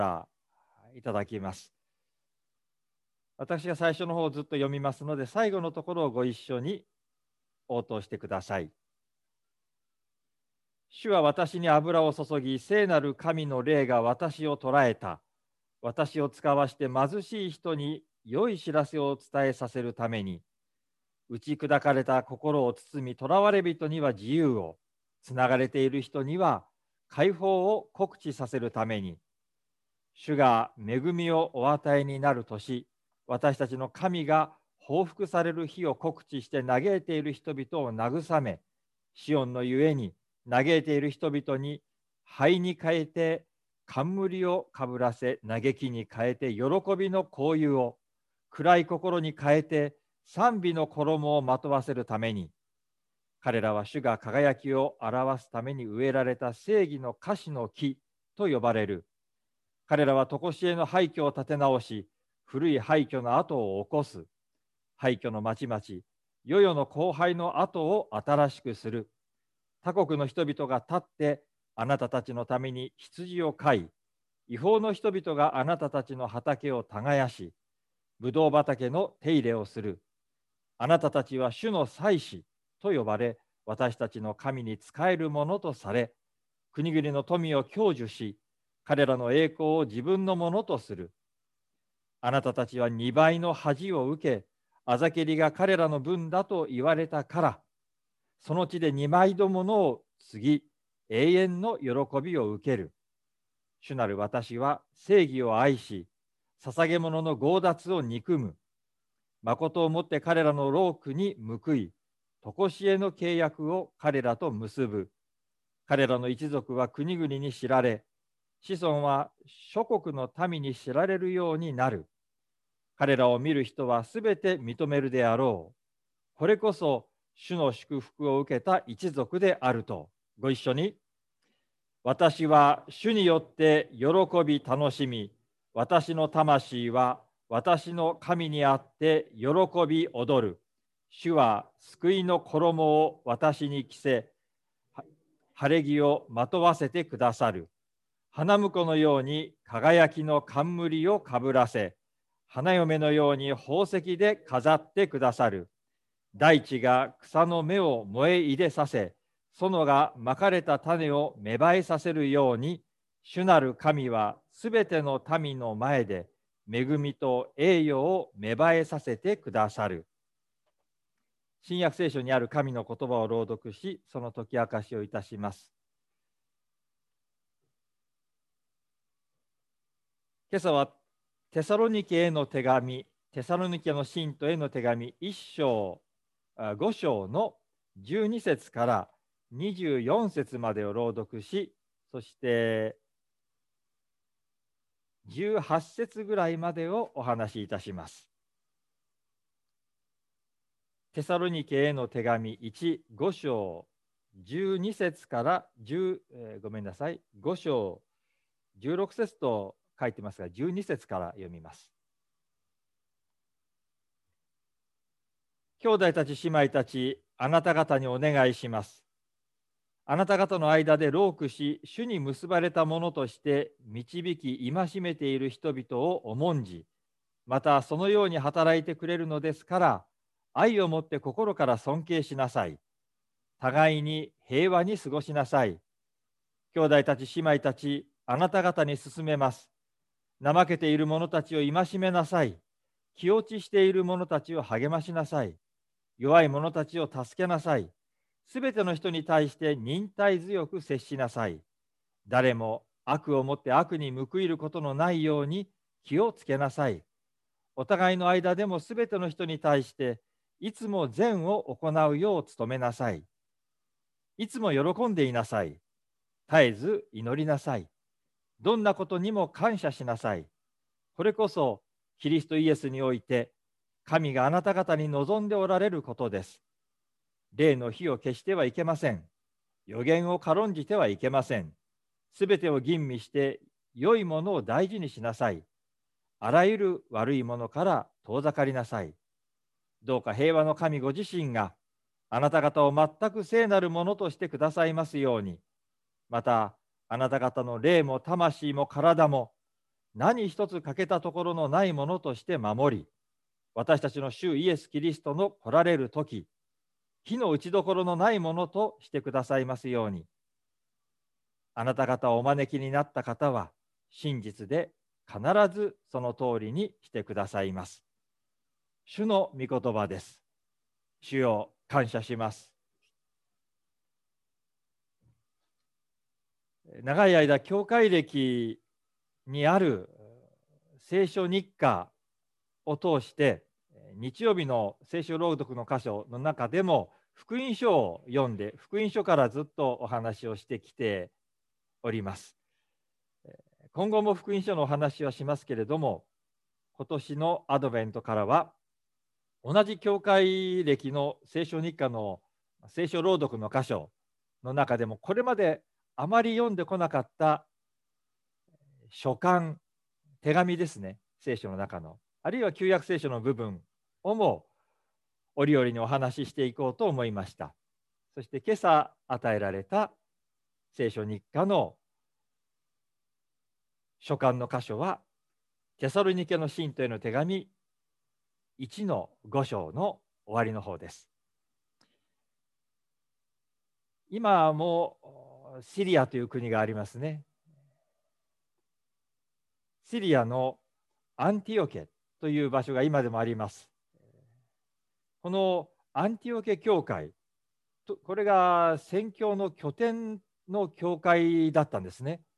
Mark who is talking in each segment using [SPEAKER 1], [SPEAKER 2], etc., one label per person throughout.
[SPEAKER 1] いただきます。私が最初の方をずっと読みますので、最後のところをご一緒に応答してください。主は私に油を注ぎ、聖なる神の霊が私を捉えた。私を使わして貧しい人に良い知らせを伝えさせるために、打ち砕かれた心を包み、囚われ人には自由を、つながれている人には解放を告知させるために、主が恵みをお与えになる年、私たちの神が報復される日を告知して嘆いている人々を慰め、シオンのゆえに嘆いている人々に灰に変えて冠をかぶらせ、嘆きに変えて喜びの香油を、暗い心に変えて賛美の衣をまとわせるために、彼らは主が輝きを表すために植えられた正義の樫の木と呼ばれる。彼らは常しえの廃墟を建て直し、古い廃墟の跡を起こす。廃墟の町々、世々の荒廃の跡を新しくする。他国の人々が立って、あなたたちのために羊を飼い、違法の人々があなたたちの畑を耕し、ぶどう畑の手入れをする。あなたたちは主の祭司と呼ばれ、私たちの神に仕えるものとされ、国々の富を享受し、彼らの栄光を自分のものとする。あなたたちは2倍の恥を受け、あざけりが彼らの分だと言われたから、その地で2枚のものを継ぎ、永遠の喜びを受ける。主なる私は正義を愛し、捧げ物の強奪を憎む。誠をもって彼らの労苦に報い、常しえの契約を彼らと結ぶ。彼らの一族は国々に知られ、子孫は諸国の民に知られるようになる。彼らを見る人はすべて認めるであろう。これこそ主の祝福を受けた一族であると。ご一緒に。私は主によって喜び楽しみ、私の魂は私の神にあって喜び踊る。主は救いの衣を私に着せ、晴れ着をまとわせてくださる。花婿のように輝きの冠をかぶらせ、花嫁のように宝石で飾ってくださる。大地が草の芽を燃え入れさせ、園がまかれた種を芽生えさせるように、主なる神はすべての民の前で恵みと栄誉を芽生えさせてくださる。新約聖書にある神の言葉を朗読し、その解き明かしをいたします。今朝はテサロニケへの手紙、テサロニケの信徒への手紙1章、5章の12節から24節までを朗読し、そして18節ぐらいまでをお話しいたします。テサロニケへの手紙1、5章12節から5章16節と書いてますが、12節から読みます。兄弟たち姉妹たち、あなた方にお願いします。あなた方の間で労苦し、主に結ばれたものとして導き戒めている人々を重んじ、またそのように働いてくれるのですから、愛をもって心から尊敬しなさい。互いに平和に過ごしなさい。兄弟たち姉妹たち、あなた方に勧めます。怠けている者たちを戒めなさい。気落ちしている者たちを励ましなさい。弱い者たちを助けなさい。すべての人に対して忍耐強く接しなさい。誰も悪をもって悪に報いることのないように気をつけなさい。お互いの間でもすべての人に対していつも善を行うよう努めなさい。いつも喜んでいなさい。絶えず祈りなさい。どんなことにも感謝しなさい。これこそキリストイエスにおいて神があなた方に望んでおられることです。霊の火を消してはいけません。予言を軽んじてはいけません。すべてを吟味して良いものを大事にしなさい。あらゆる悪いものから遠ざかりなさい。どうか平和の神ご自身があなた方を全く聖なるものとしてくださいますように。またあなた方の霊も魂も体も何一つ欠けたところのないものとして守り、私たちの主イエス・キリストの来られる時、火の打ちどころのないものとしてくださいますように。あなた方をお招きになった方は、真実で必ずその通りにしてくださいます。主の御言葉です。主よ、感謝します。長い間、教会歴にある聖書日課を通して、日曜日の聖書朗読の箇所の中でも、福音書を読んで、福音書からずっとお話をしてきております。今後も福音書のお話はしますけれども、今年のアドベントからは、同じ教会歴の聖書日課の聖書朗読の箇所の中でも、これまであまり読んでこなかった書簡、手紙ですね、聖書の中の、あるいは旧約聖書の部分をも折々にお話ししていこうと思いました。そして今朝与えられた聖書日課の書簡の箇所は、テサロニケの信徒への手紙1の5章の終わりの方です。今もシリアという国がありますね。シリアのアンティオケという場所が今でもあります。このアンティオケ教会、これが宣教の拠点の教会だったんですね。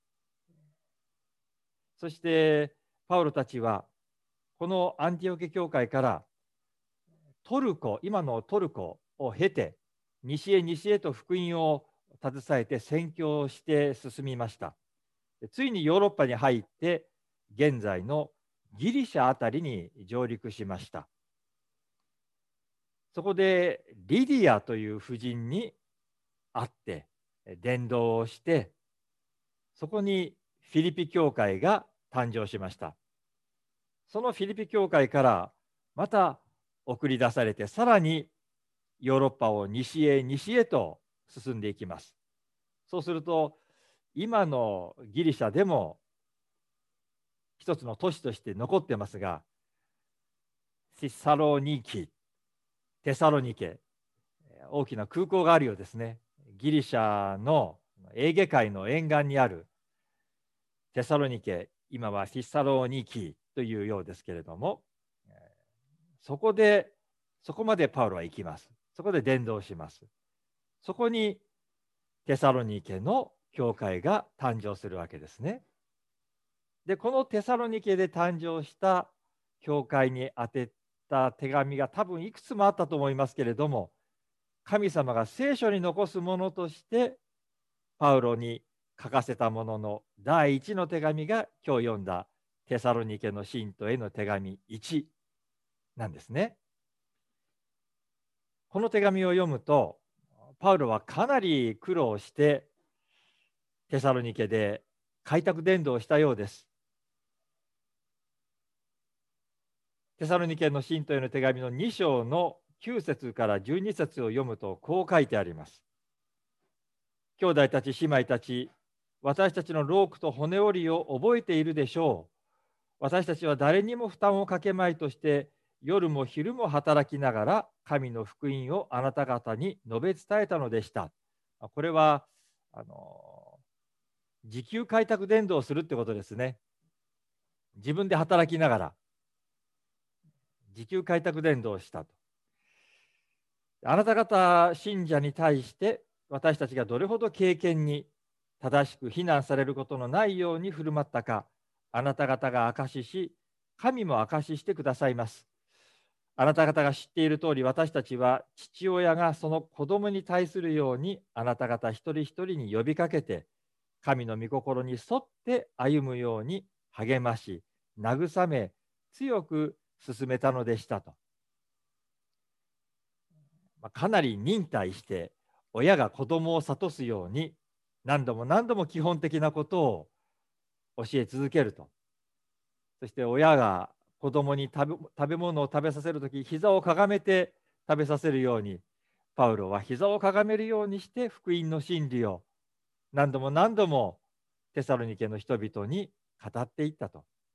[SPEAKER 1] そしてパウロたちはこのアンティオケ教会からトルコ、今のトルコを経て西へと福音を携えて宣教して進みました。ついにヨーロッパに入って現在のギリシャあたりに上陸しました。そこでリディアという婦人に会って伝道をして、そこにフィリピ教会が誕生しました。そのフィリピ教会からまた送り出されて、さらにヨーロッパを西へと進んでいきます。そうすると今のギリシャでも一つの都市として残ってますが、シサロニキ、テサロニケ、大きな空港があるようですね。ギリシャのエーゲ海の沿岸にあるテサロニケ、今はシサロニキというようですけれども、そこまでパウロは行きます。そこで伝道します。そこにテサロニケの教会が誕生するわけですね。で、このテサロニケで誕生した教会に宛てた手紙が多分いくつもあったと思いますけれども、神様が聖書に残すものとしてパウロに書かせたものの第一の手紙が今日読んだテサロニケの信徒への手紙1なんですね。この手紙を読むと、パウロはかなり苦労してテサロニケで開拓伝道をしたようです。テサロニケの信徒への手紙の2章の9節から12節を読むとこう書いてあります。兄弟たち姉妹たち、私たちの労苦と骨折りを覚えているでしょう。私たちは誰にも負担をかけまいとして夜も昼も働きながら神の福音をあなた方に述べ伝えたのでした。これは時給開拓伝道をするってことですね。自分で働きながら時給開拓伝道をしたと。あなた方信者に対して私たちがどれほど敬虔に正しく非難されることのないように振る舞ったか、あなた方が証しし、神も証ししてくださいます。あなた方が知っている通り、私たちは父親がその子供に対するようにあなた方一人一人に呼びかけて、神の御心に沿って歩むように励まし、慰め、強く進めたのでしたと。かなり忍耐して親が子供を諭すように何度も基本的なことを教え続けると。そして親が子供に食べ物を食べさせるとき、膝をかがめて食べさせるように、パウロは膝をかがめるようにして福音の真理を何度もテサロニケの人々に語っていったと。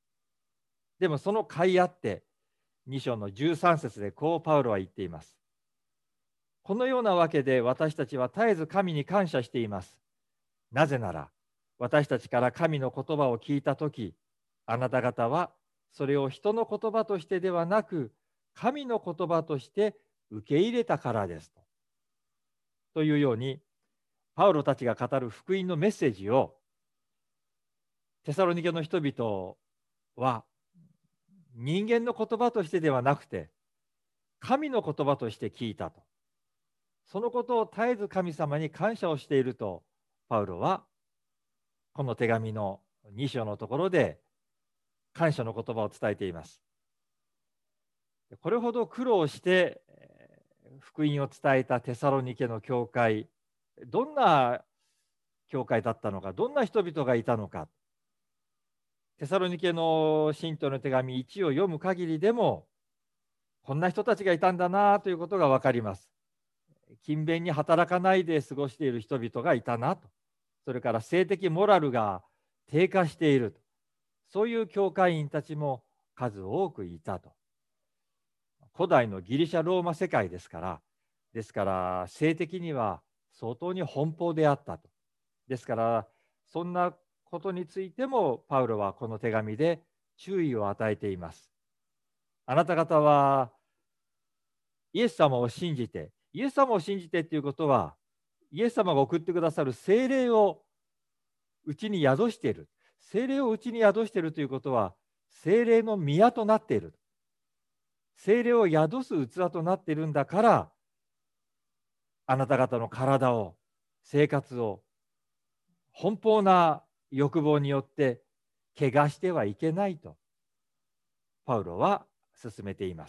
[SPEAKER 1] でもその甲斐あって2章の13節でこうパウロは言っています。このようなわけで私たちは絶えず神に感謝しています。なぜなら私たちから神の言葉を聞いたとき、あなた方はそれを人の言葉としてではなく神の言葉として受け入れたからですというように、パウロたちが語る福音のメッセージをテサロニケの人々は人間の言葉としてではなくて神の言葉として聞いたと。そのことを絶えず神様に感謝をしているとパウロはこの手紙の2章のところで感謝の言葉を伝えています。これほど苦労して福音を伝えたテサロニケの教会、どんな教会だったのか、どんな人々がいたのか、テサロニケの信徒の手紙1を読む限りでもこんな人たちがいたんだなということが分かります。勤勉に働かないで過ごしている人々がいたなと、それから性的モラルが低下していると、そういう教会員たちも数多くいたと。古代のギリシャ・ローマ世界ですから性的には相当に奔放であったと。ですからそんなことについてもパウロはこの手紙で注意を与えています。あなた方はイエス様を信じて、イエス様を信じてっていうことは、イエス様が送ってくださる聖霊をうちに宿している。聖霊をうちに宿しているということは、聖霊の宮となっている。聖霊を宿す器となっているんだから、あなた方の体を、生活を、奔放な欲望によって怪我してはいけないと、パウロは進めています。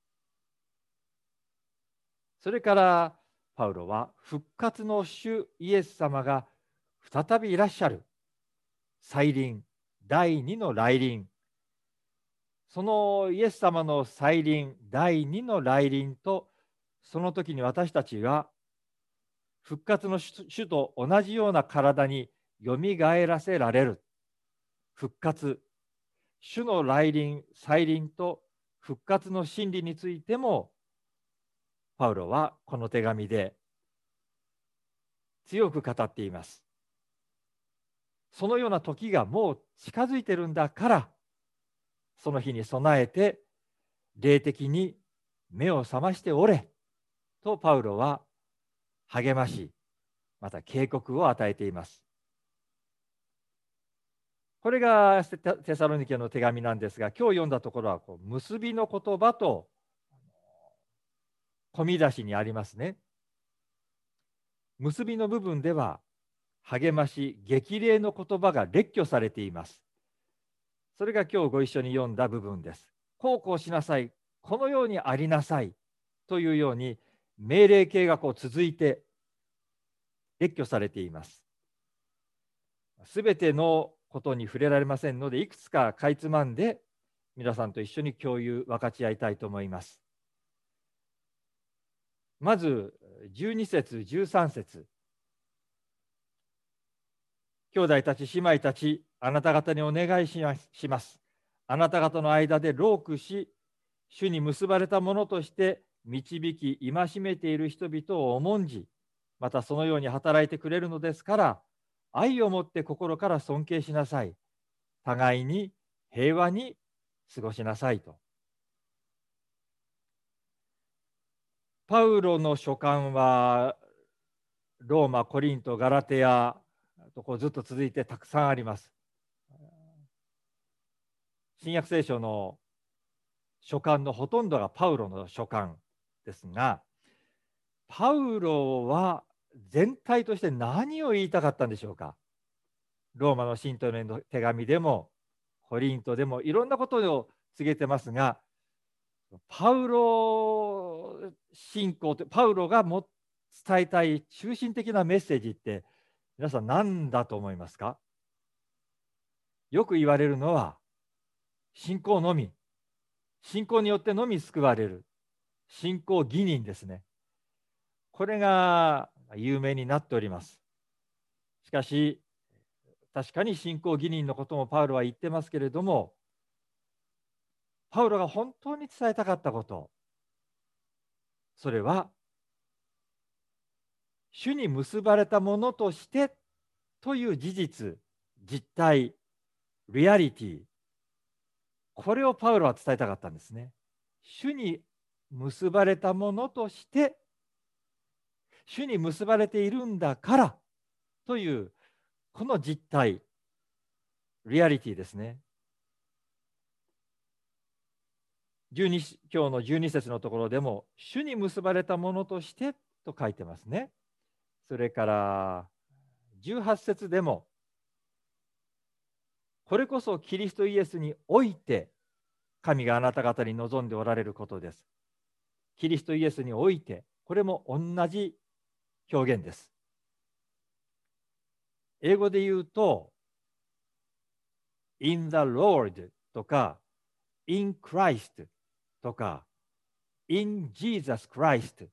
[SPEAKER 1] それからパウロは復活の主イエス様が再びいらっしゃる再臨、第二の来臨、そのイエス様の再臨、第二の来臨と、その時に私たちが復活の主と同じような体によみがえらせられる。復活、主の来臨、再臨と復活の真理についてもパウロはこの手紙で強く語っています。そのような時がもう近づいてるんだから、その日に備えて霊的に目を覚ましておれとパウロは励まし、また警告を与えています。これがテサロニケの手紙なんですが、今日読んだところは結びの言葉と込み出しにありますね。結びの部分では励まし、激励の言葉が列挙されています。それが今日ご一緒に読んだ部分です。こうこうしなさい、このようにありなさいというように命令形が続いて列挙されています。すべてのことに触れられませんので、いくつかかいつまんで皆さんと一緒に共有分かち合いたいと思います。まず12節13節、兄弟たち姉妹たち、あなた方にお願いします。あなた方の間で労苦し、主に結ばれたものとして導き戒めている人々を重んじ、またそのように働いてくれるのですから、愛をもって心から尊敬しなさい。互いに平和に過ごしなさいと。パウロの書簡はローマ、コリント、ガラテヤとずっと続いてたくさんあります。新約聖書の書簡のほとんどがパウロの書簡ですが、パウロは全体として何を言いたかったんでしょうか。ローマの信徒への手紙でもコリントでもいろんなことを告げてますが、パウロ信仰とパウロが伝えたい中心的なメッセージって皆さん何だと思いますか。よく言われるのは信仰のみ、信仰によってのみ救われる信仰義人ですね。これが有名になっております。しかし確かに信仰義人のこともパウロは言ってますけれども、 パウロが本当に伝えたかったこと、それは、主に結ばれたものとしてという事実、実態、リアリティ、これをパウロは伝えたかったんですね。主に結ばれたものとして、主に結ばれているんだからという、この実態、リアリティですね。12今日の12節のところでも、主に結ばれたものとしてと書いてますね。それから18節でも、これこそキリストイエスにおいて、神があなた方に望んでおられることです。キリストイエスにおいて、これも同じ表現です。英語で言うと、in the Lord とか、in Christ とか、in Jesus Christ。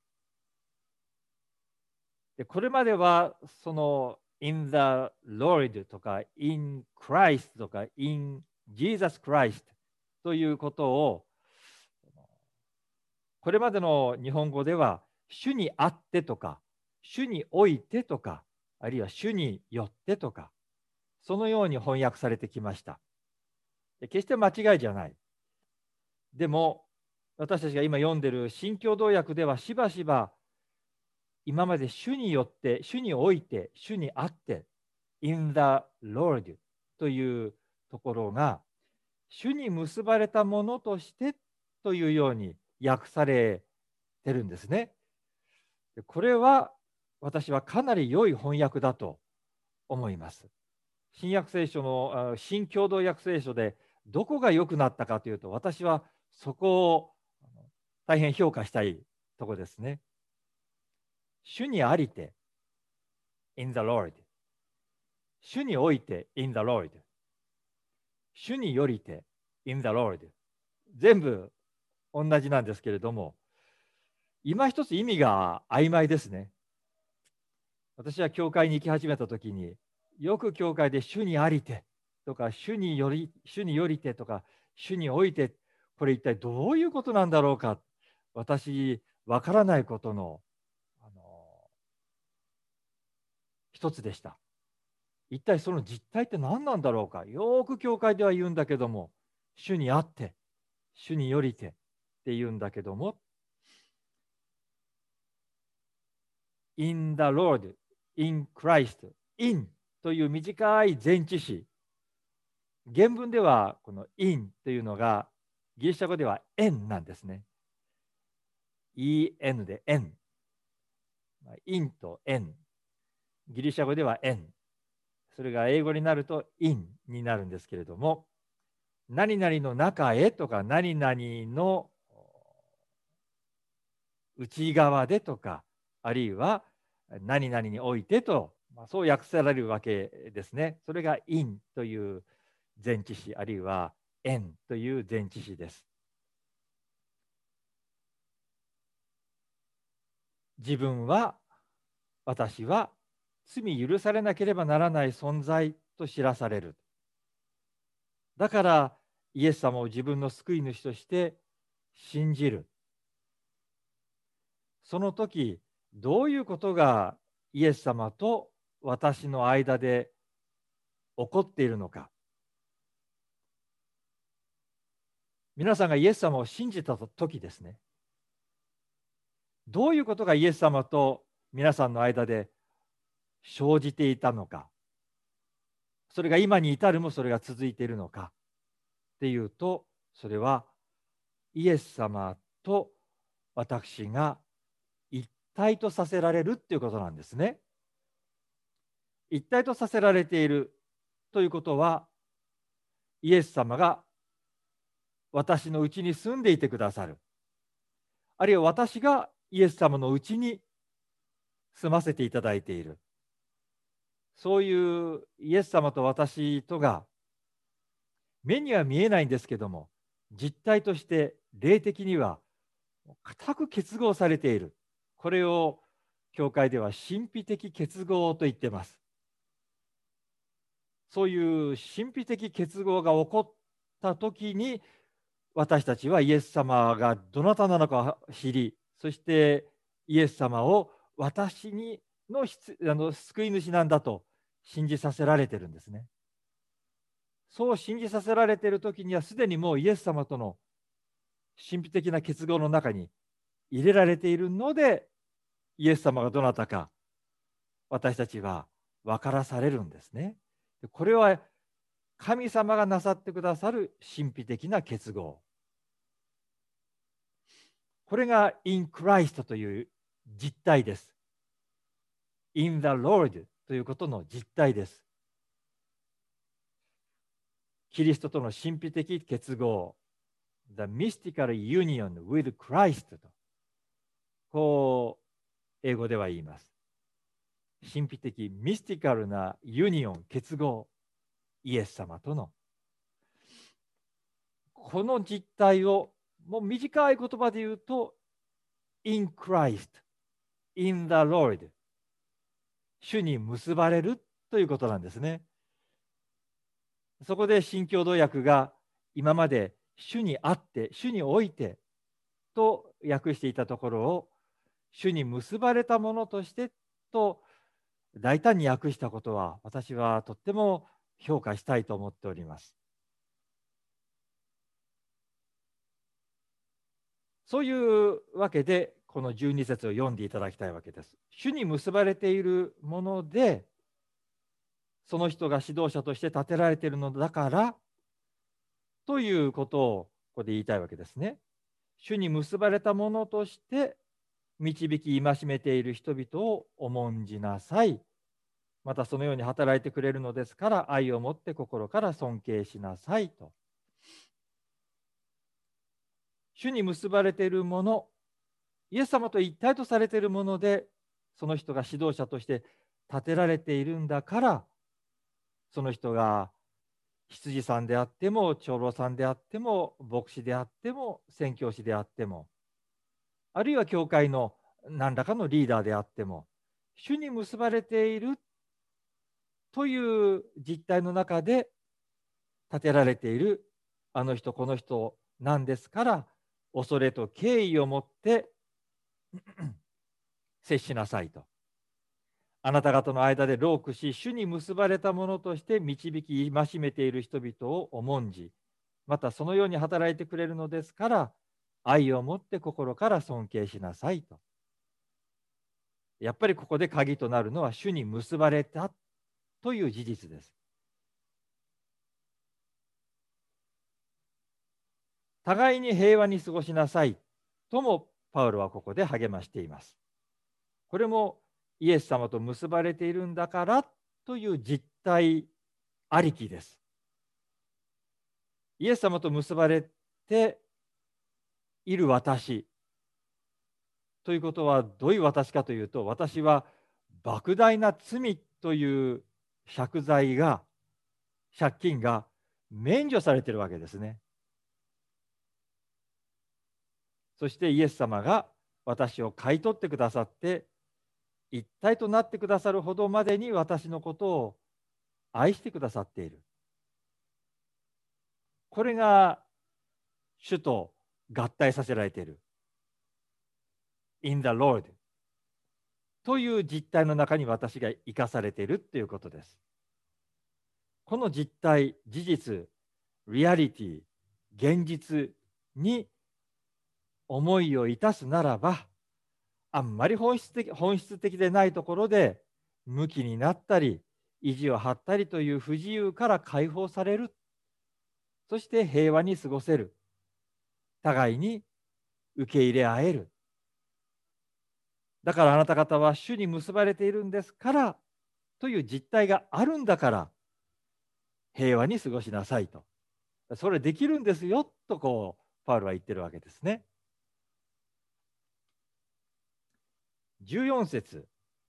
[SPEAKER 1] で、これまでは、その in the Lord とか、in Christ とか、in Jesus Christ ということを、これまでの日本語では、主にあってとか、主においてとか、あるいは主によってとか、そのように翻訳されてきました。決して間違いじゃない。でも、私たちが今読んでいる新共同訳ではしばしば、今まで主によって、主において、主にあって、in the Lord というところが、主に結ばれたものとしてというように訳されてるんですね。これは私はかなり良い翻訳だと思います。新約聖書の新共同訳聖書でどこが良くなったかというと、私はそこを大変評価したいところですね。主にありて in the Lord、 主において in the Lord、 主によりて in the Lord、 全部同じなんですけれども、今一つ意味が曖昧ですね。私は教会に行き始めた時に、よく教会で主にありてとか、主によりてとか、主において、これ一体どういうことなんだろうか、私わからないことの一つでした。一体その実態って何なんだろうか。よく教会では言うんだけども、主にあって、主によりてって言うんだけども、in the Lord、in Christ、in という短い前置詞。原文ではこの in というのがギリシャ語では en なんですね。en で en。in と en。ギリシャ語では en。それが英語になると in になるんですけれども、何々の中へとか、何々の内側でとか、あるいは何々においてと、そう訳されるわけですね。それが in という前置詞、あるいは en という前置詞です。自分は、私は罪許されなければならない存在と知らされる。だからイエス様を自分の救い主として信じる。その時、どういうことがイエス様と私の間で起こっているのか。皆さんがイエス様を信じた時ですね。どういうことがイエス様と皆さんの間で生じていたのか。それが今に至るもそれが続いているのかっていうと、それはイエス様と私が一体とさせられるっていうことなんですね。一体とさせられているということは、イエス様が私のうちに住んでいてくださる。あるいは私がイエス様のうちに住ませていただいている。そういうイエス様と私とが目には見えないんですけども、実態として霊的には固く結合されている。これを教会では神秘的結合と言っています。そういう神秘的結合が起こった時に、 私たちはイエス様がどなたなのか知り、そしてイエス様を私にの救い主なんだと信じさせられてるんですね。そう信じさせられている時には、すでにもうイエス様との神秘的な結合の中に入れられているので、イエス様がどなたか私たちは分からされるんですね。これは神様がなさってくださる神秘的な結合。これが in Christ という実態です。in the Lord ということの実態です。キリストとの神秘的結合。The mystical union with Christ と、こう英語では言います。神秘的ミスティカルなユニオン結合、イエス様とのこの実態をもう短い言葉で言うと in Christ, in the Lord、 主に結ばれるということなんですね。そこで新共同訳が今まで主にあって主においてと訳していたところを主に結ばれたものとしてと大胆に訳したことは、私はとっても評価したいと思っております。そういうわけでこの12節を読んでいただきたいわけです。主に結ばれているもので、その人が指導者として立てられているのだからということをここで言いたいわけですね。主に結ばれたものとして導き戒めている人々を重んじなさい。またそのように働いてくれるのですから愛を持って心から尊敬しなさいと。主に結ばれているもの、イエス様と一体とされているもので、その人が指導者として立てられているんだから、その人が羊さんであっても、長老さんであっても、牧師であっても、宣教師であっても、あるいは教会の何らかのリーダーであっても、主に結ばれているという実態の中で立てられているあの人この人なんですから、恐れと敬意を持って接しなさいと。あなた方の間で労苦し、主に結ばれたものとして導き戒めている人々を重んじ、またそのように働いてくれるのですから、愛を持って心から尊敬しなさいと。やっぱりここで鍵となるのは、主に結ばれたという事実です。互いに平和に過ごしなさいともパウロはここで励ましています。これもイエス様と結ばれているんだからという実態ありきです。イエス様と結ばれている私ということはどういう私かというと、私は莫大な罪という借金が免除されているわけですね。そしてイエス様が私を買い取ってくださって一体となってくださるほどまでに私のことを愛してくださっている。これが主と合体させられている In the Lord という実態の中に私が生かされているということです。この実態、事実、リアリティ、現実に思いをいたすならば、あんまり本質的でないところで向きになったり意地を張ったりという不自由から解放される。そして平和に過ごせる。互いに受け入れ合える。だからあなた方は主に結ばれているんですからという実態があるんだから平和に過ごしなさいと。それできるんですよとパウロは言ってるわけですね。14節。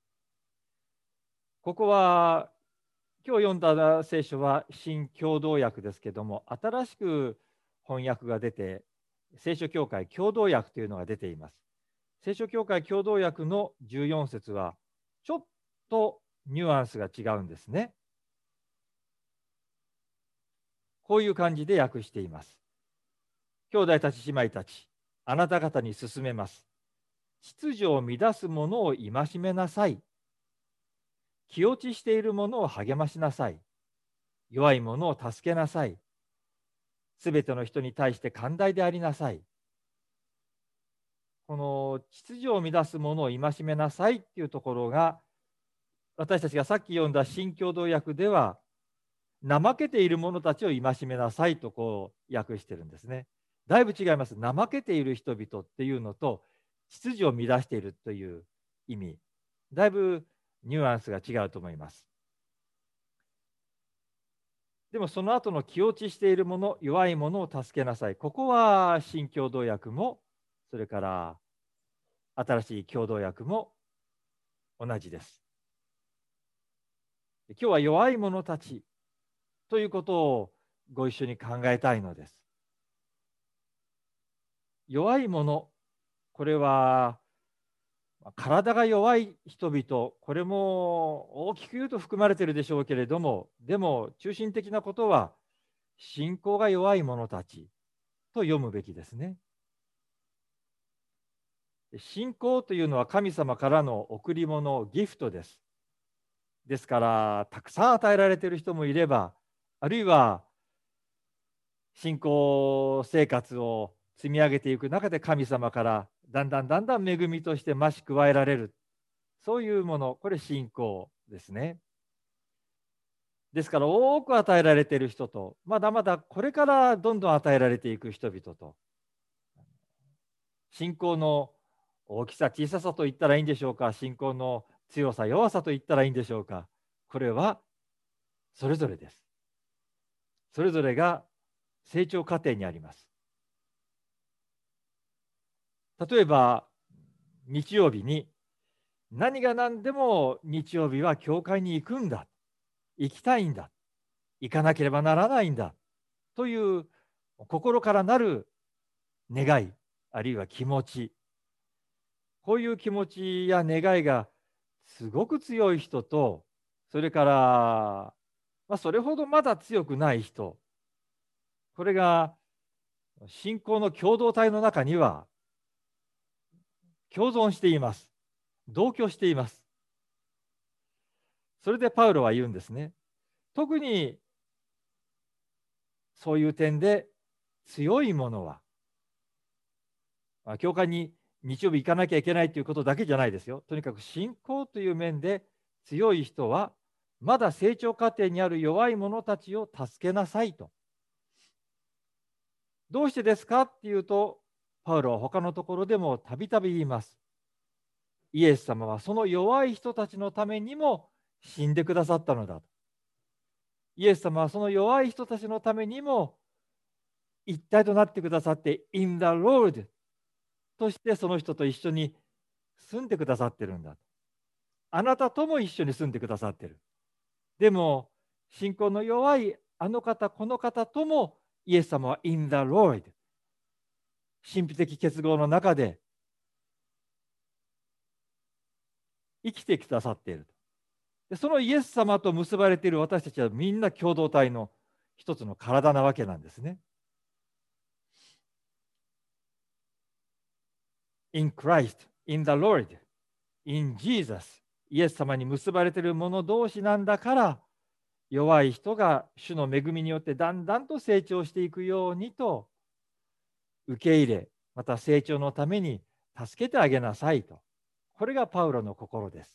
[SPEAKER 1] ここは今日読んだ聖書は新共同訳ですけども、新しく翻訳が出て聖書協会共同訳というのが出ています。聖書協会共同訳の14節はちょっとニュアンスが違うんですね。こういう感じで訳しています。 兄弟たち姉妹たち、あなた方に勧めます。秩序を乱す者を戒めなさい。気落ちしている者を励ましなさい。弱い者を助けなさい。すべての人に対して寛大でありなさい。この秩序を乱す者を戒めなさいっていうところが、私たちがさっき読んだ新共同訳では、怠けている者たちを戒めなさいとこう訳してるんですね。だいぶ違います。怠けている人々っていうのと、秩序を乱しているという意味、だいぶニュアンスが違うと思います。でもその後の気落ちしている者、弱い者を助けなさい。ここは新共同訳も、それから新しい共同訳も同じです。今日は弱い者たちということをご一緒に考えたいのです。弱い者、これは体が弱い人々、これも大きく言うと含まれているでしょうけれども、でも中心的なことは信仰が弱い者たちと読むべきですね。信仰というのは神様からの贈り物、ギフトです。ですから、たくさん与えられている人もいれば、あるいは信仰生活を積み上げていく中で神様からだんだん恵みとして増し加えられる。そういうもの、これ信仰ですね。ですから多く与えられている人と、まだまだこれからどんどん与えられていく人々と、信仰の大きさ、小ささと言ったらいいんでしょうか、信仰の強さ、弱さと言ったらいいんでしょうか、これはそれぞれです。それぞれが成長過程にあります。例えば、日曜日に何が何でも日曜日は教会に行くんだ、行きたいんだ、行かなければならないんだという心からなる願い、あるいは気持ち、こういう気持ちや願いがすごく強い人と、それから、それほどまだ強くない人、これが信仰の共同体の中には共存しています。同居しています。それでパウロは言うんですね。特にそういう点で強いものは、教会に日曜日行かなきゃいけないということだけじゃないですよ。とにかく信仰という面で強い人は、まだ成長過程にある弱い者たちを助けなさいと。どうしてですかっていうと、パウロは他のところでもたびたび言います。イエス様はその弱い人たちのためにも死んでくださったのだと。イエス様はその弱い人たちのためにも一体となってくださって、in the Lord としてその人と一緒に住んでくださってるんだと。あなたとも一緒に住んでくださってる。でも、信仰の弱いあの方、この方ともイエス様は in the Lord、神秘的結合の中で生きてくださっている。でそのイエス様と結ばれている私たちはみんな共同体の一つの体なわけなんですね。in Christ, in the Lord, in Jesus、イエス様に結ばれている者同士なんだから、弱い人が主の恵みによってだんだんと成長していくようにと受け入れ、また成長のために助けてあげなさいと。これがパウロの心です。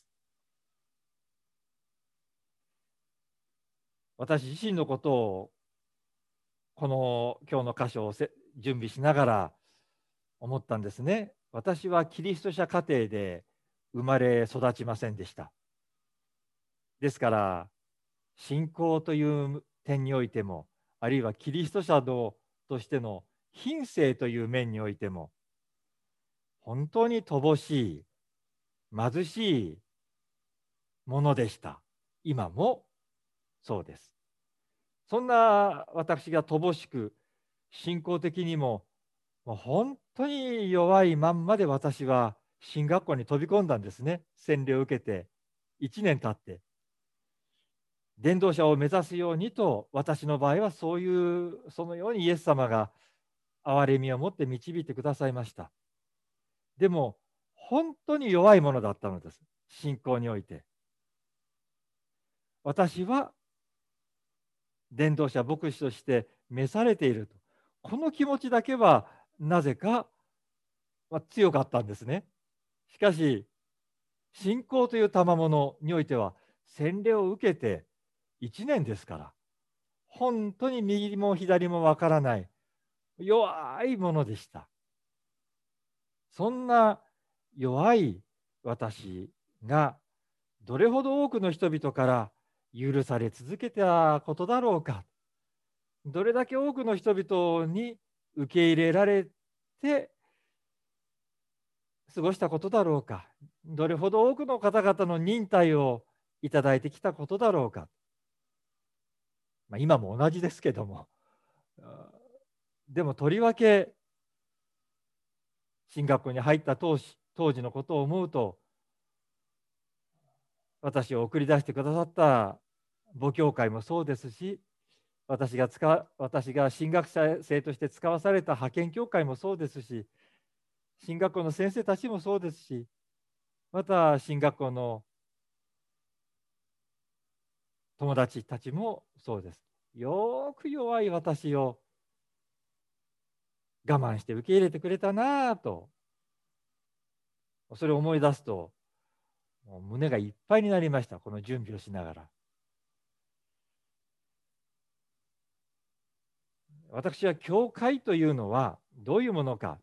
[SPEAKER 1] 私自身のことをこの今日の箇所を準備しながら思ったんですね。私はキリスト者家庭で生まれ育ちませんでした。ですから信仰という点においても、あるいはキリスト者としての品性という面においても、本当に乏しい、貧しいものでした。今もそうです。そんな私が乏しく、信仰的にも、もう本当に弱いまんまで私は進学校に飛び込んだんですね。洗礼を受けて1年経って。伝道者を目指すようにと、私の場合はそのようにイエス様が憐れみを持って導いてくださいました。でも、本当に弱いものだったのです。信仰において。私は伝道者、牧師として召されていると。この気持ちだけはなぜか、強かったんですね。しかし、信仰という賜物においては、洗礼を受けて1年ですから、本当に右も左もわからない弱いものでした。そんな弱い私がどれほど多くの人々から許され続けたことだろうか。どれだけ多くの人々に受け入れられて過ごしたことだろうか。どれほど多くの方々の忍耐をいただいてきたことだろうか。今も同じですけども。でもとりわけ進学校に入った当時のことを思うと、私を送り出してくださった母教会もそうですし、私が進学生として使わされた派遣教会もそうですし、進学校の先生たちもそうですし、また進学校の友達たちもそうです。よく弱い私を我慢して受け入れてくれたなぁと、それを思い出すと、もう胸がいっぱいになりました。この準備をしながら。私は教会というのはどういうものか。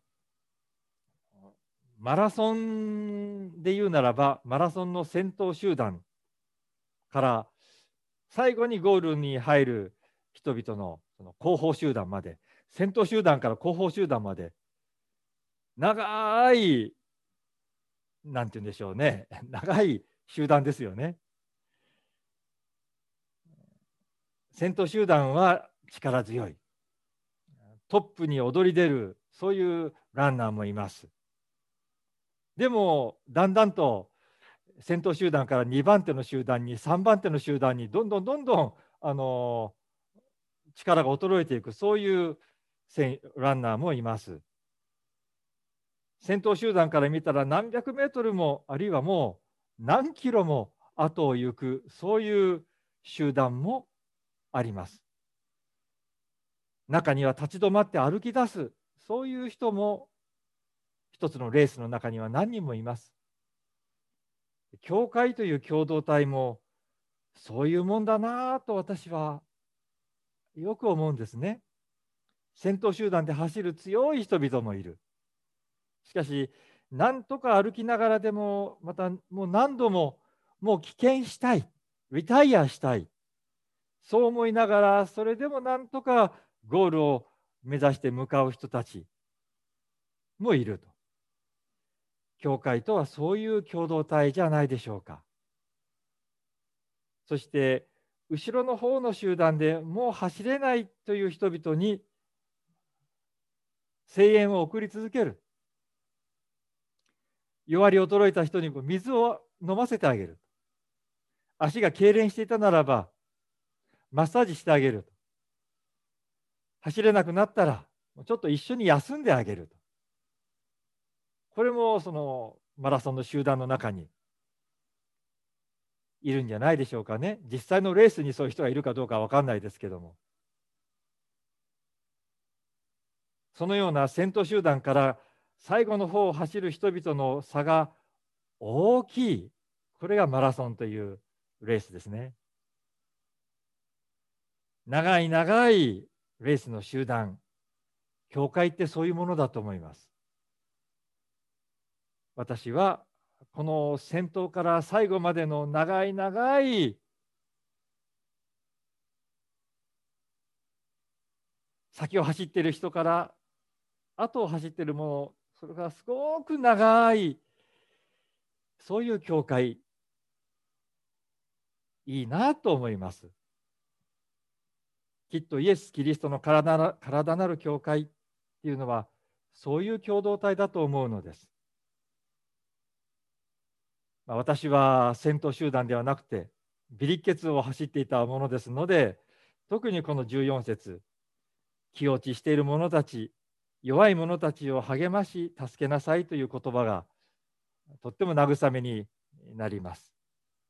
[SPEAKER 1] マラソンで言うならば、マラソンの先頭集団から最後にゴールに入る人々のその後方集団まで、先頭集団から後方集団まで、長い、なんて言うんでしょうね、長い集団ですよね。先頭集団は力強い。トップに躍り出る、そういうランナーもいます。でも、だんだんと先頭集団から2番手の集団に、3番手の集団に、どんどんどんどん、力が衰えていく、そういうランナーもいます。先頭集団から見たら何百メートルも、あるいはもう何キロも後を行く、そういう集団もあります。中には立ち止まって歩き出す、そういう人も一つのレースの中には何人もいます。教会という共同体もそういうもんだなぁと私はよく思うんですね。先頭集団で走る強い人々もいる。しかし、なんとか歩きながらでも、またもう何度も、もう棄権したい、リタイアしたい、そう思いながら、それでもなんとかゴールを目指して向かう人たちもいると。教会とはそういう共同体じゃないでしょうか。そして、後ろの方の集団でもう走れないという人々に声援を送り続ける。弱り衰えた人に水を飲ませてあげる。足が痙攣していたならば、マッサージしてあげる。走れなくなったら、ちょっと一緒に休んであげると。これもそのマラソンの集団の中にいるんじゃないでしょうかね。実際のレースにそういう人がいるかどうかわかんないですけども。そのような先頭集団から最後の方を走る人々の差が大きい。これがマラソンというレースですね。長い長いレースの集団。教会ってそういうものだと思います。私はこの先頭から最後までの長い長い先を走っている人から後を走っているもの、それからすごく長い、そういう教会、いいなと思います。きっとイエス・キリストの体なる教会っていうのは、そういう共同体だと思うのです。私は先頭集団ではなくて、ビリッケツを走っていたものですので、特にこの14節、気落ちしている者たち、 弱い者たちを励まし助けなさいという言葉がとっても慰めになります。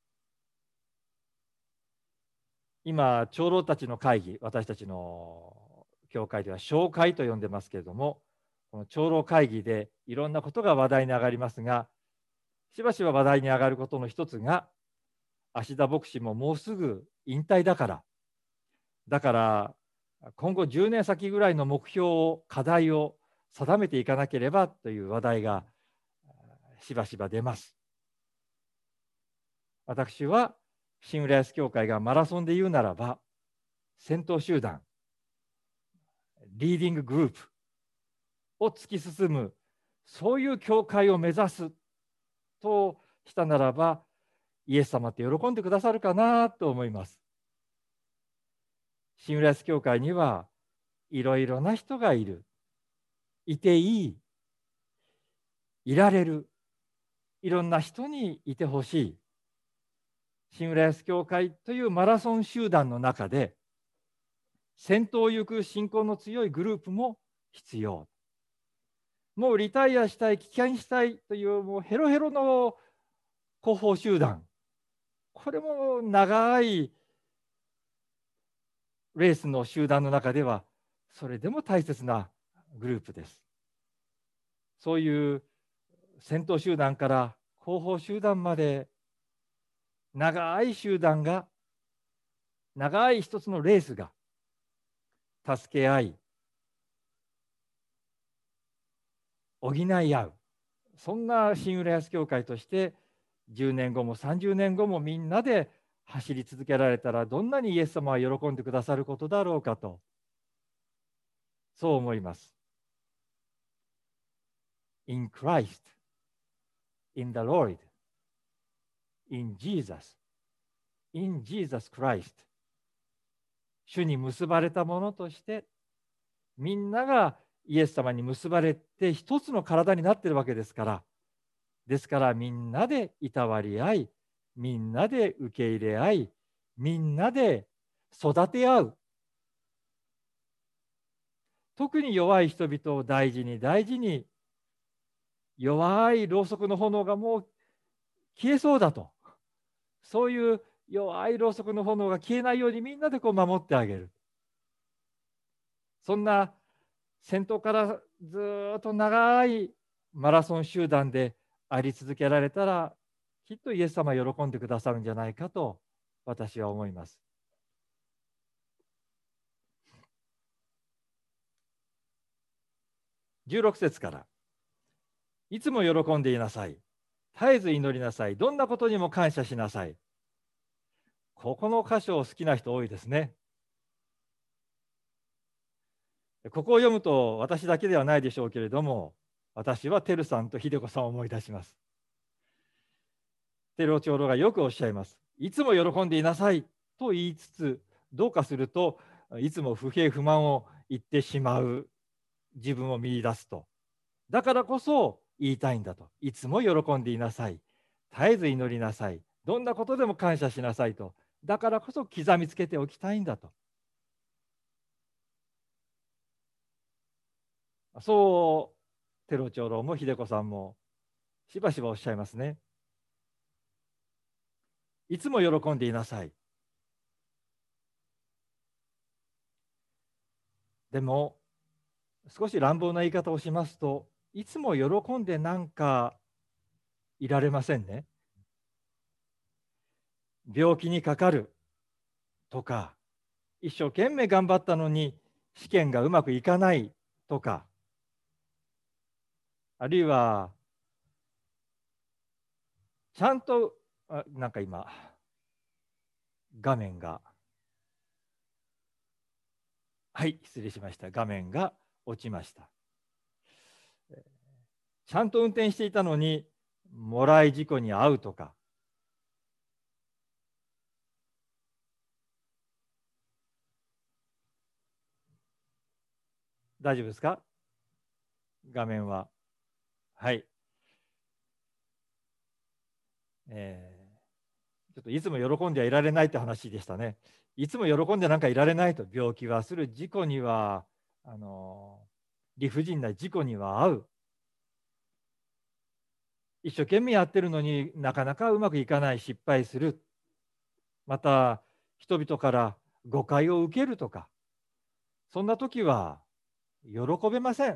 [SPEAKER 1] 今、長老たちの会議、私たちの教会では小会と呼んでますけれども、この長老会議でいろんなことが話題に上がりますが、しばしば話題に上がることの一つが、芦田牧師ももうすぐ引退だから今後10年先ぐらいの目標を、課題を定めていかなければという話題がしばしば出ます。私は新浦安教会がマラソンで言うならば、先頭集団、リーディンググループを突き進む、そういう教会を目指すとしたならば、イエス様って喜んでくださるかなと思います。新浦安教会にはいろいろな人がいる。いていい。いられる。いろんな人にいてほしい。新浦安教会というマラソン集団の中で、先頭を行く信仰の強いグループも必要。もうリタイアしたい、棄権したいというもうヘロヘロの広報集団。これも長いレースの集団の中では、それでも大切なグループです。そういう先頭集団から後方集団まで長い集団が、長い一つのレースが助け合い、補い合う、そんな新浦安教会として10年後も30年後もみんなで走り続けられたら、どんなにイエス様は喜んでくださることだろうかと、そう思います。In Christ, in the Lord, in Jesus, in Jesus Christ。主に結ばれたものとして、みんながイエス様に結ばれて一つの体になっているわけですから、ですからみんなでいたわり合い、みんなで受け入れ合い、みんなで育て合う。特に弱い人々を大事に大事に、弱いろうそくの炎がもう消えそうだと、そういう弱いろうそくの炎が消えないようにみんなで守ってあげる。そんな先頭からずっと長いマラソン集団であり続けられたら、きっとイエス様は喜んでくださるんじゃないかと私は思います。16節から、いつも喜んでいなさい。絶えず祈りなさい。どんなことにも感謝しなさい。ここの箇所を好きな人多いですね。ここを読むと私だけではないでしょうけれども、私はテルさんと秀子さんを思い出します。テルオ長老がよくおっしゃいます。いつも喜んでいなさいと言いつつ、どうかするといつも不平不満を言ってしまう自分を見出すと。だからこそ言いたいんだと。いつも喜んでいなさい。絶えず祈りなさい。どんなことでも感謝しなさいと。だからこそ刻みつけておきたいんだと。そう、テロ長老も秀子さんもしばしばおっしゃいますね。いつも喜んでいなさい。でも、少し乱暴な言い方をしますと、いつも喜んでなんかいられませんね。病気にかかるとか、一生懸命頑張ったのに試験がうまくいかないとか、あるいはちゃんと、なんか今画面が、はい、失礼しました。画面が落ちました。ちゃんと運転していたのにもらい事故に遭うとか、大丈夫ですか？画面は。はい。ちょっといつも喜んではいられないって話でしたね。いつも喜んでなんかいられないと、病気はする、事故には理不尽な事故には遭う。一生懸命やってるのになかなかうまくいかない、失敗する。また人々から誤解を受けるとか、そんな時は喜べません。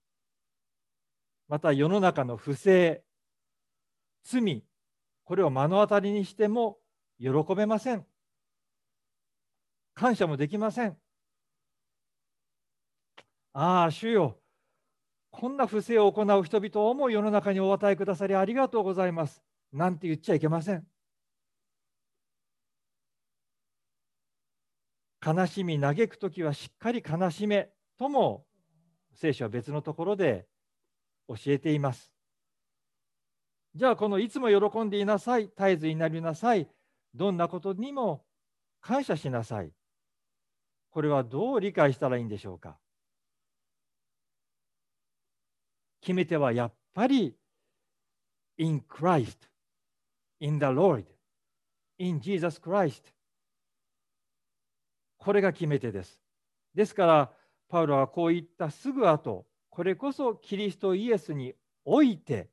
[SPEAKER 1] また世の中の不正、罪、これを目の当たりにしても喜べません。感謝もできません。ああ、主よ、こんな不正を行う人々をも世の中にお与えくださりありがとうございます。なんて言っちゃいけません。悲しみ、嘆くときはしっかり悲しめとも聖書は別のところで教えています。じゃあこのいつも喜んでいなさい、絶えず祈りなさい、どんなことにも感謝しなさい。これはどう理解したらいいんでしょうか。決め手はやっぱり in Christ, in the Lord, in Jesus Christ。これが決め手です。ですから、パウロはこう言ったすぐ後、これこそキリストイエスにおいて、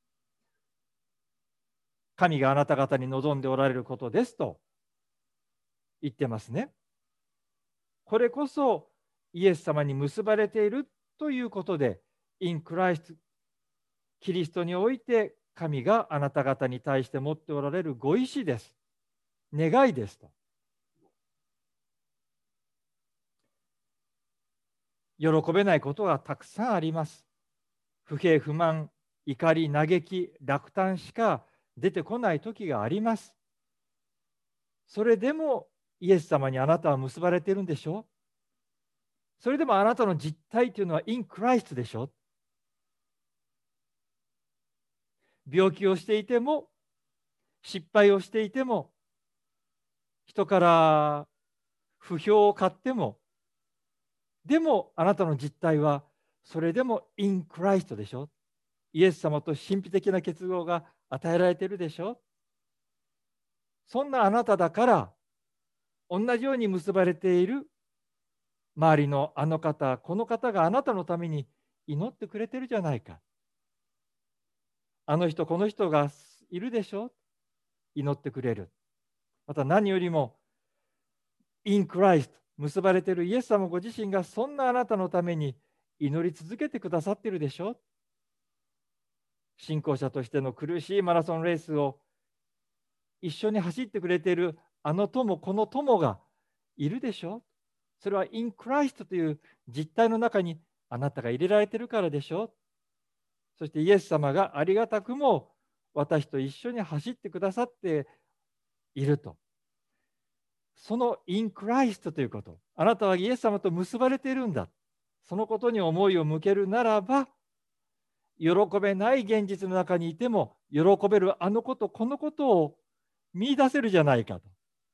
[SPEAKER 1] 神があなた方に望んでおられることですと言ってますね。これこそイエス様に結ばれているということで、in Christ、キリストにおいて神があなた方に対して持っておられるご意志です。願いですと。喜べないことがたくさんあります。不平不満、怒り、嘆き、落胆しか出てこない時があります。それでもイエス様にあなたは結ばれているんでしょう。それでもあなたの実態というのは in Christ でしょ。病気をしていても、失敗をしていても、人から不評を買っても、でもあなたの実態はそれでも in Christ でしょ。イエス様と神秘的な結合が与えられているでしょ。そんなあなただから同じように結ばれている周りのあの方、この方があなたのために祈ってくれてるじゃないか。あの人、この人がいるでしょ。祈ってくれる。また何よりも in Christ、結ばれているイエス様ご自身がそんなあなたのために祈り続けてくださっているでしょ。信仰者としての苦しいマラソンレースを一緒に走ってくれているあの友、この友がいるでしょ。それは in Christ という実態の中にあなたが入れられているからでしょ。そしてイエス様がありがたくも私と一緒に走ってくださっていると。その in Christ ということ、あなたはイエス様と結ばれているんだ。そのことに思いを向けるならば、喜べない現実の中にいても、喜べるあのこと、このことを見出せるじゃないかと。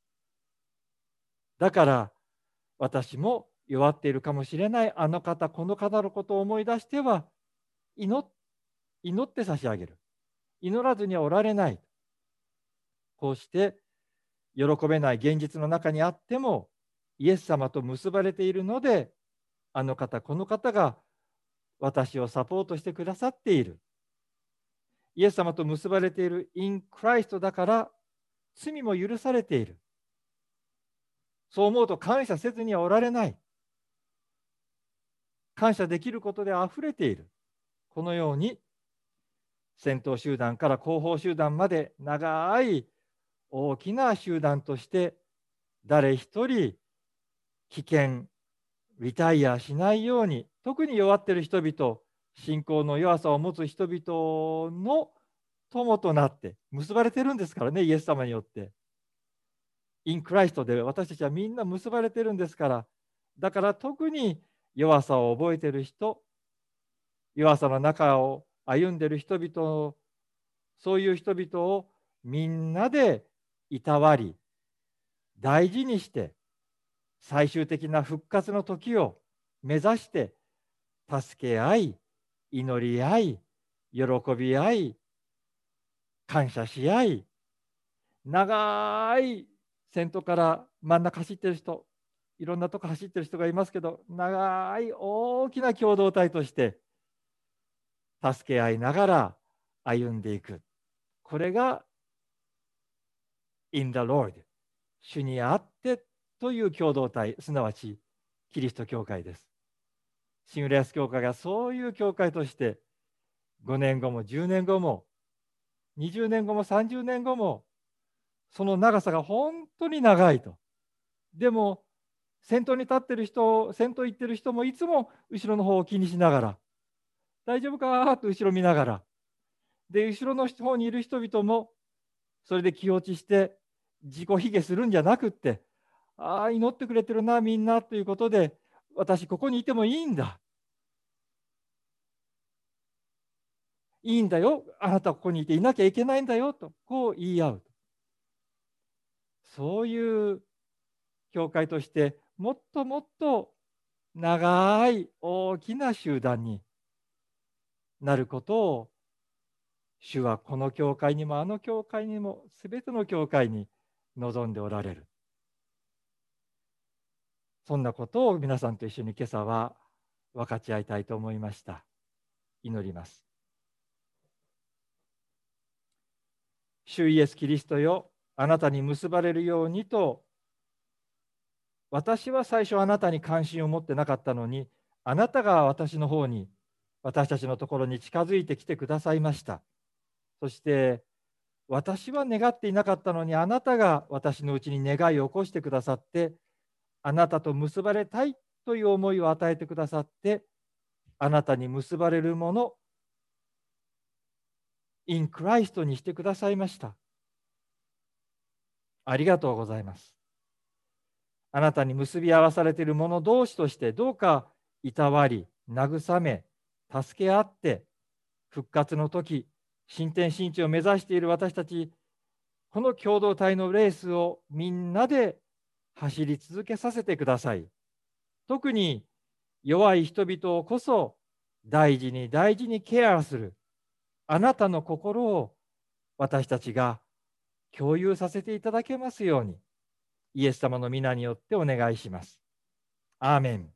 [SPEAKER 1] だから、私も弱っているかもしれないあの方、この方のことを思い出しては、祈って差し上げる。祈らずにはおられない。こうして、喜べない現実の中にあっても、イエス様と結ばれているので、あの方、この方が私をサポートしてくださっている。イエス様と結ばれている in Christ だから罪も許されている。そう思うと感謝せずにはおられない。感謝できることであふれている。このように先頭集団から後方集団まで長い大きな集団として誰一人危険、リタイアしないように、特に弱っている人々、信仰の弱さを持つ人々の友となって結ばれてるんですからね、イエス様によって。インクライストで私たちはみんな結ばれてるんですから、だから特に弱さを覚えている人、弱さの中を歩んでいる人々、そういう人々をみんなでいたわり、大事にして、最終的な復活の時を目指して、助け合い、祈り合い、喜び合い、感謝し合い、長い先頭から真ん中走ってる人、 いろんなとこ走ってる人がいますけど、長い大きな共同体として助け合いながら歩んでいく。これが In the Lord、主にあってという共同体、すなわちキリスト教会です。新浦安教会がそういう教会として、5年後も10年後も20年後も30年後も、その長さが本当に長いと。でも、先頭に立ってる人、先頭行ってる人もいつも後ろの方を気にしながら、大丈夫かと後ろ見ながら、で、後ろの方にいる人々も、それで気落ちして自己卑下するんじゃなくって、ああ、祈ってくれてるな、みんなということで、私ここにいてもいいんだ。いいんだよ。あなたここにいていなきゃいけないんだよと、こう言い合う。そういう教会として、もっともっと長い大きな集団になることを、主はこの教会にもあの教会にも全ての教会に望んでおられる。そんなことを皆さんと一緒に今朝は分かち合いたいと思いました。祈ります。主イエス・キリストよ、あなたに結ばれるようにと、私は最初あなたに関心を持ってなかったのに、あなたが私の方に、私たちのところに近づいてきてくださいました。そして、私は願っていなかったのに、あなたが私のうちに願いを起こしてくださって、あなたと結ばれたいという思いを与えてくださって、あなたに結ばれるもの、in Christ にしてくださいました。ありがとうございます。あなたに結び合わされている者同士として、どうかいたわり、慰め、助け合って、復活の時、新天新地を目指している私たち、この共同体のレースをみんなで走り続けさせてください。特に弱い人々をこそ大事に大事にケアするあなたの心を私たちが共有させていただけますように、イエス様の皆によってお願いします。アーメン。